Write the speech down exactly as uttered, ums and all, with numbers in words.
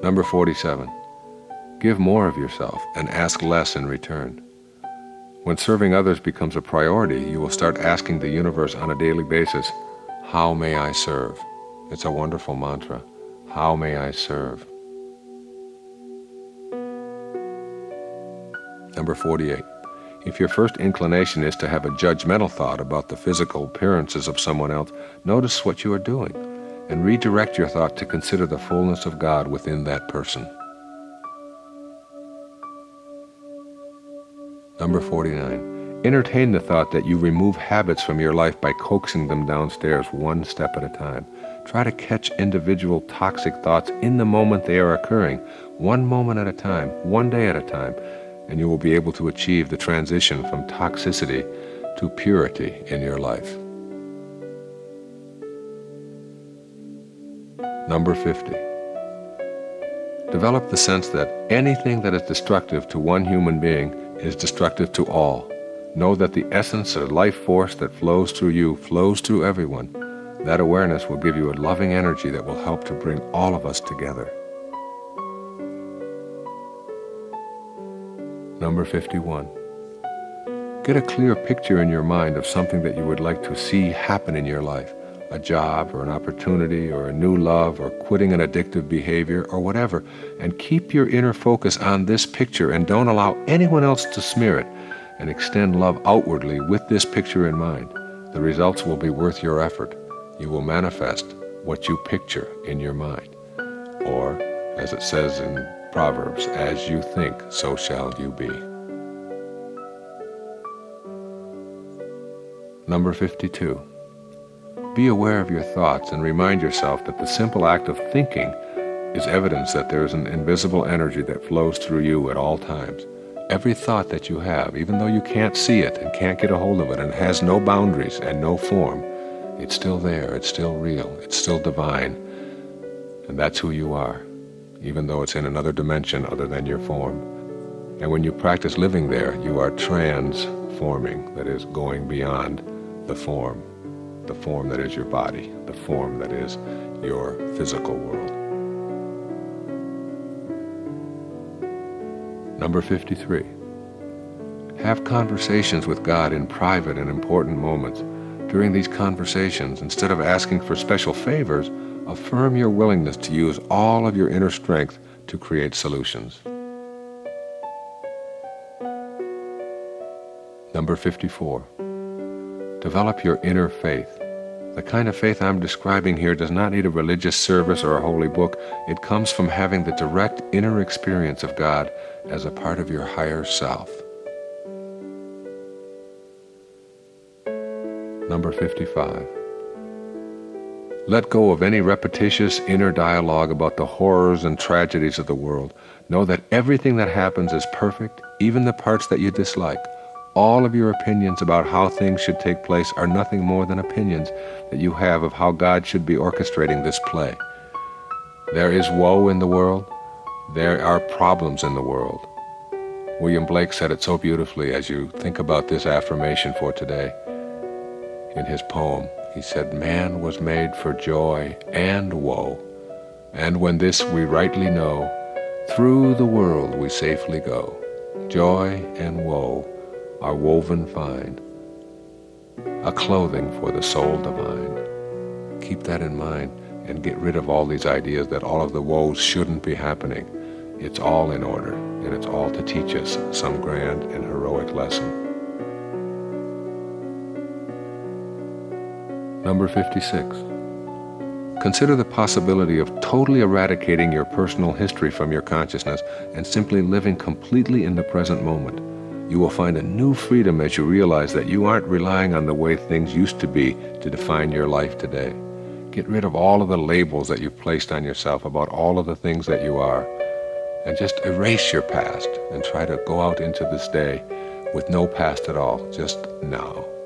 Number forty-seven, give more of yourself and ask less in return. When serving others becomes a priority, you will start asking the universe on a daily basis, how may I serve? It's a wonderful mantra. How may I serve? Number forty-eight, if your first inclination is to have a judgmental thought about the physical appearances of someone else, notice what you are doing and redirect your thought to consider the fullness of God within that person. Number forty-nine, entertain the thought that you remove habits from your life by coaxing them downstairs one step at a time. Try to catch individual toxic thoughts in the moment they are occurring, one moment at a time, one day at a time, and you will be able to achieve the transition from toxicity to purity in your life. Number fifty, develop the sense that anything that is destructive to one human being is destructive to all. Know that the essence of life force that flows through you flows through everyone. That awareness will give you a loving energy that will help to bring all of us together. Number fifty-one, get a clear picture in your mind of something that you would like to see happen in your life, a job or an opportunity or a new love or quitting an addictive behavior or whatever, and keep your inner focus on this picture and don't allow anyone else to smear it, and extend love outwardly with this picture in mind. The results will be worth your effort. You will manifest what you picture in your mind. Or, as it says in Proverbs, as you think, so shall you be. Number fifty-two, be aware of your thoughts and remind yourself that the simple act of thinking is evidence that there is an invisible energy that flows through you at all times. Every thought that you have, even though you can't see it and can't get a hold of it and has no boundaries and no form, it's still there, it's still real, it's still divine, and that's who you are, even though it's in another dimension other than your form. And when you practice living there, you are transforming, that is, going beyond the form, the form that is your body, the form that is your physical world. Number fifty-three, have conversations with God in private and important moments. During these conversations, instead of asking for special favors, affirm your willingness to use all of your inner strength to create solutions. Number fifty-four, develop your inner faith. The kind of faith I'm describing here does not need a religious service or a holy book. It comes from having the direct inner experience of God as a part of your higher self. Number fifty-five, let go of any repetitious inner dialogue about the horrors and tragedies of the world. Know that everything that happens is perfect, even the parts that you dislike. All of your opinions about how things should take place are nothing more than opinions that you have of how God should be orchestrating this play. There is woe in the world. There are problems in the world. William Blake said it so beautifully as you think about this affirmation for today. In his poem, he said, "Man was made for joy and woe, and when this we rightly know, through the world we safely go. Joy and woe are woven fine, a clothing for the soul divine." Keep that in mind and get rid of all these ideas that all of the woes shouldn't be happening. It's all in order, and it's all to teach us some grand and heroic lesson. Number fifty-six, consider the possibility of totally eradicating your personal history from your consciousness and simply living completely in the present moment. You will find a new freedom as you realize that you aren't relying on the way things used to be to define your life today. Get rid of all of the labels that you've placed on yourself about all of the things that you are, and just erase your past and try to go out into this day with no past at all, just now.